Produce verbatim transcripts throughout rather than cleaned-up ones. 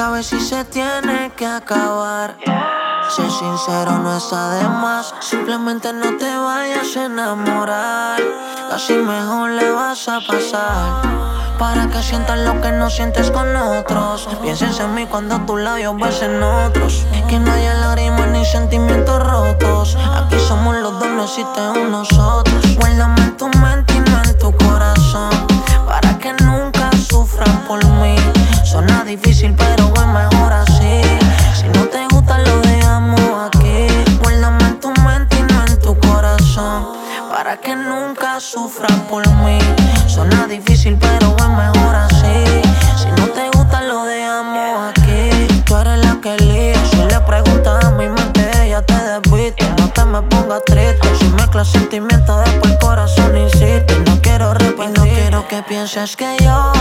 acabe si se tiene que acabar. Ser sincero no está de más. Simplemente no te vayas a enamorar. Así mejor le vas a pasar, para que sientas lo que no sientes con otros. Pienses en mí cuando tus labios besen otros. Que no haya lágrimas ni sentimientos rotos. Aquí somos los dos, no existe un nosotros. Guárdame en tu mente y no en tu corazón, para que nunca sufras por mí. Suena difícil pero es mejor así. Si no te gusta lo dejamos aquí. Guárdame en tu mente y no en tu corazón, para que nunca sufras por mí. Suena difícil pero es mejor así. Si no te gusta lo dejamos aquí. Tú eres la que elige. Si le preguntas a mi mente ella te desviste. No te me pongas triste. Si mezclas sentimientos después el corazón insiste. No quiero repetir, no quiero que pienses que yo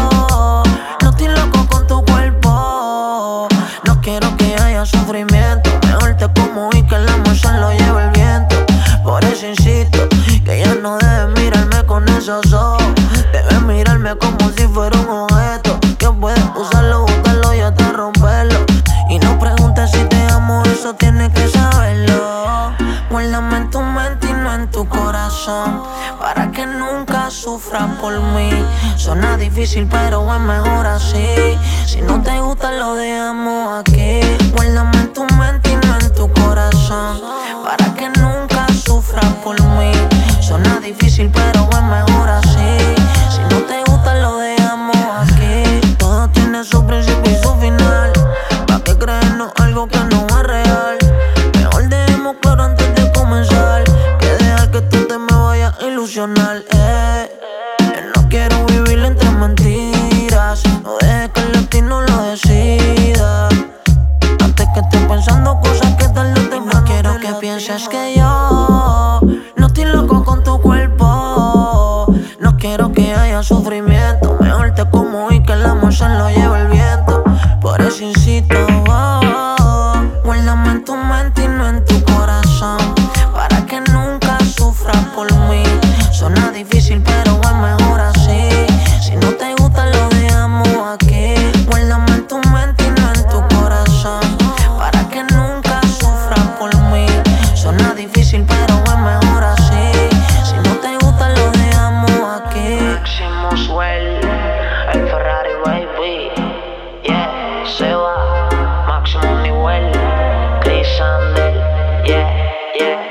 no estoy loco con tu cuerpo. No quiero que haya sufrimiento. Mejor te como y que el amor se lo lleve el viento. Por eso insisto que ya no debes mirarme con esos ojos. Debes mirarme como si fuera un objeto que puedes usarlo, botarlo y hasta romperlo. Y no preguntes si te amo, eso tienes que saberlo. Guárdame en tu mente y no en tu corazón, para que nunca sufras por mí. Suena difícil pero es mejor así. Si no te gusta lo dejamos aquí. Guárdame en tu mente y no en tu corazón, para que nunca sufras por mí. Suena difícil pero es mejor así. Si no te gusta lo dejamos aquí. Todo tiene su principio y su final. ¿Pa' qué creernos algo que no es real? Mejor dejemos claro antes de comenzar, que dejar que tú te me vayas a ilusionar. eh. No quiero vivir entre mentiras. No dejes que el destino lo decida. Antes que estés pensando cosas que tal no te. No quiero que pienses que yo no estoy loco con tu cuerpo. No quiero que haya sufrimiento. Mejor te como y que el amor se lo lleve el viento. Por eso insisto, oh, oh. Guárdame en tu mente y no en tu corazón, para que nunca sufras por mí. Suena difícil pero es mejor así. Si no te gusta lo dejamos aquí. Guárdame en tu mente y no en tu corazón, para que nunca sufras por mí. Suena difícil pero es mejor así. Si no te gusta lo dejamos aquí. Máximo Swell, el Ferrari baby. Yeah, se va. Máximo nivel, Chris Sandel. Yeah, yeah.